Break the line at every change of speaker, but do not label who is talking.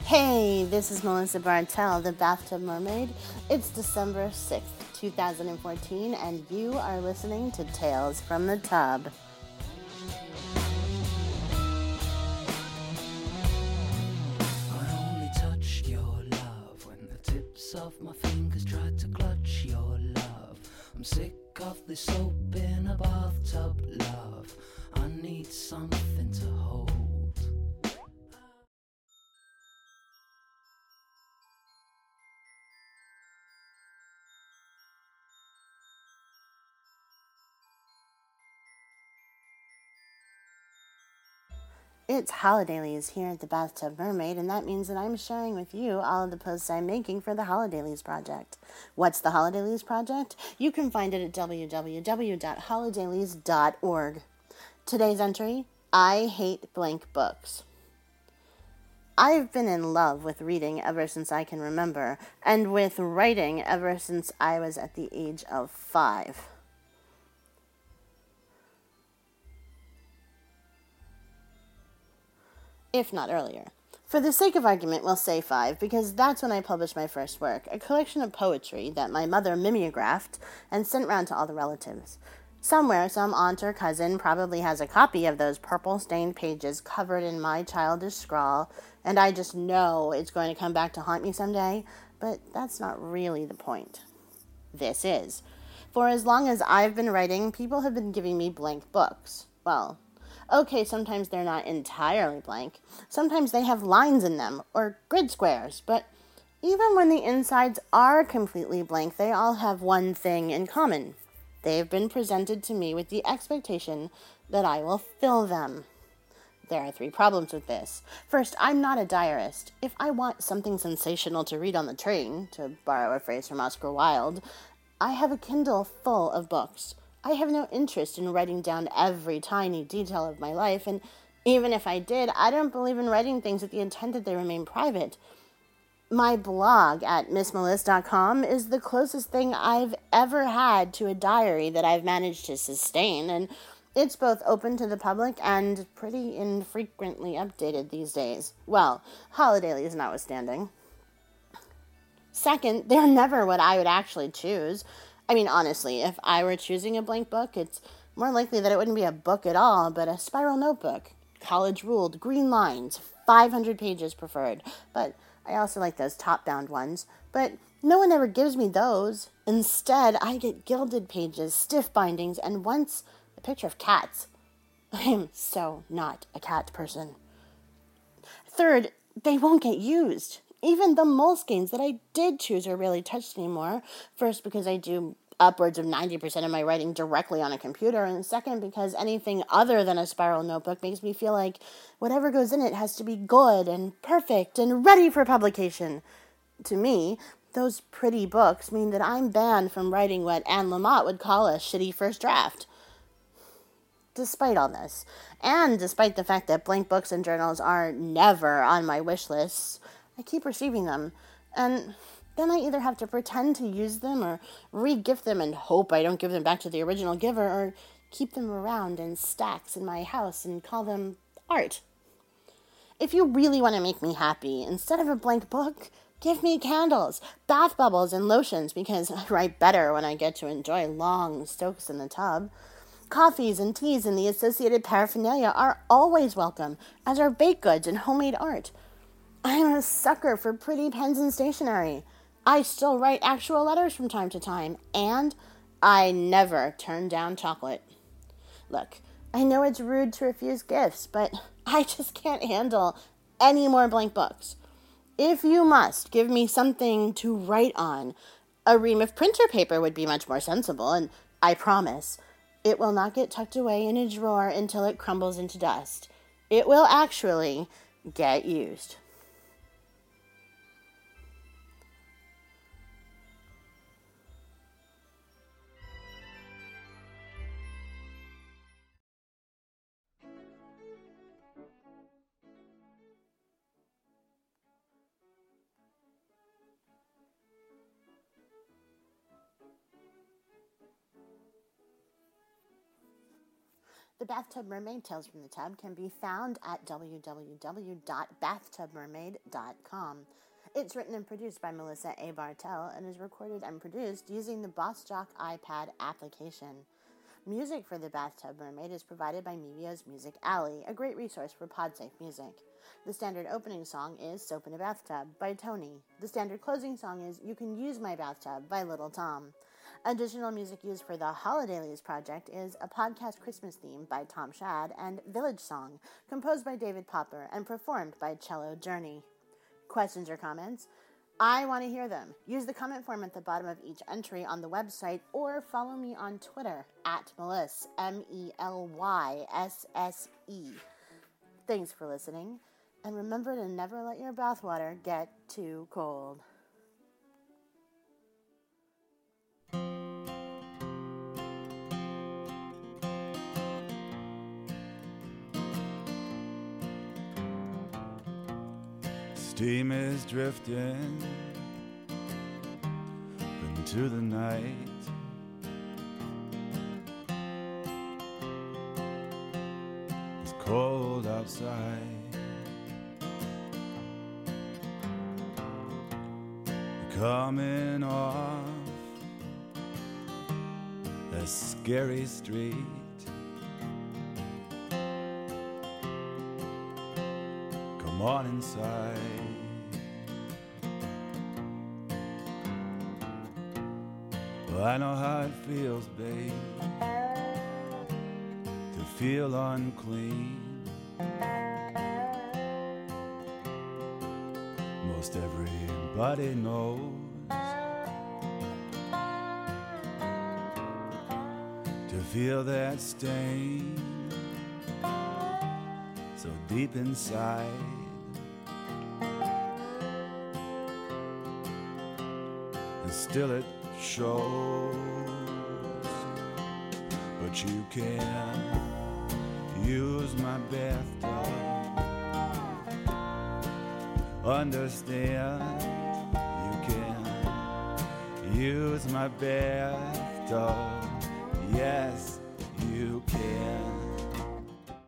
Hey, this is Melissa Bartell, the Bathtub Mermaid. It's December 6th, 2014, and you are listening to Tales from the Tub.
I only touched your love when the tips of my fingers tried to clutch your love. I'm sick of this soap in a bathtub, love. I need something to hold.
It's Holidays here at the Bathtub Mermaid, and that means that I'm sharing with you all of the posts I'm making for the Holidays Project. What's the Holidays Project? You can find it at www.holidays.org. Today's entry, I hate blank books. I've been in love with reading ever since I can remember, and with writing ever since I was at the age of 5. If not earlier. For the sake of argument, we'll say 5, because that's when I published my first work, a collection of poetry that my mother mimeographed and sent round to all the relatives. Somewhere, some aunt or cousin probably has a copy of those purple-stained pages covered in my childish scrawl, and I just know it's going to come back to haunt me someday, but that's not really the point. This is. For as long as I've been writing, people have been giving me blank books. Well, okay, sometimes they're not entirely blank. Sometimes they have lines in them, or grid squares, but even when the insides are completely blank, they all have one thing in common. They've been presented to me with the expectation that I will fill them. There are 3 problems with this. First, I'm not a diarist. If I want something sensational to read on the train, to borrow a phrase from Oscar Wilde, I have a Kindle full of books. I have no interest in writing down every tiny detail of my life, and even if I did, I don't believe in writing things with the intent that they remain private. My blog at missmeliss.com is the closest thing I've ever had to a diary that I've managed to sustain, and it's both open to the public and pretty infrequently updated these days. Well, holidays notwithstanding. Second, they're never what I would actually choose. I mean, honestly, if I were choosing a blank book, it's more likely that it wouldn't be a book at all, but a spiral notebook. College ruled, green lines, 500 pages preferred. But I also like those top-bound ones. But no one ever gives me those. Instead, I get gilded pages, stiff bindings, and once a picture of cats. I am so not a cat person. Third, they won't get used. Even the Moleskines that I did choose are rarely touched anymore. First, because I do upwards of 90% of my writing directly on a computer, and second, because anything other than a spiral notebook makes me feel like whatever goes in it has to be good and perfect and ready for publication. To me, those pretty books mean that I'm banned from writing what Anne Lamott would call a shitty first draft. Despite all this, and despite the fact that blank books and journals are never on my wish lists, I keep receiving them, and then I either have to pretend to use them or re-gift them and hope I don't give them back to the original giver, or keep them around in stacks in my house and call them art. If you really want to make me happy, instead of a blank book, give me candles, bath bubbles, and lotions, because I write better when I get to enjoy long soaks in the tub. Coffees and teas and the associated paraphernalia are always welcome, as are baked goods and homemade art. I'm a sucker for pretty pens and stationery. I still write actual letters from time to time, and I never turn down chocolate. Look, I know it's rude to refuse gifts, but I just can't handle any more blank books. If you must give me something to write on, a ream of printer paper would be much more sensible, and I promise it will not get tucked away in a drawer until it crumbles into dust. It will actually get used. The Bathtub Mermaid Tales from the Tub can be found at www.bathtubmermaid.com. It's written and produced by Melissa A. Bartell and is recorded and produced using the Boss Jock iPad application. Music for The Bathtub Mermaid is provided by Mevio's Music Alley, a great resource for PodSafe music. The standard opening song is Soap in a Bathtub by Tony. The standard closing song is You Can Use My Bathtub by Little Tom. Additional music used for the Holidays project is A Podcast Christmas Theme by Tom Shad and Village Song, composed by David Popper and performed by Cello Journey. Questions or comments? I want to hear them. Use the comment form at the bottom of each entry on the website or follow me on Twitter at Melysse, MELYSSE. Thanks for listening, and remember to never let your bathwater get too cold.
Steam is drifting into the night. It's cold outside. Coming off a scary street. Come on inside. Well, I know how it feels, babe, to feel unclean. Most everybody knows to feel that stain so deep inside. And still it shows, but you can't use my bathtub. Understand, you can't use my bathtub. Yes, you can.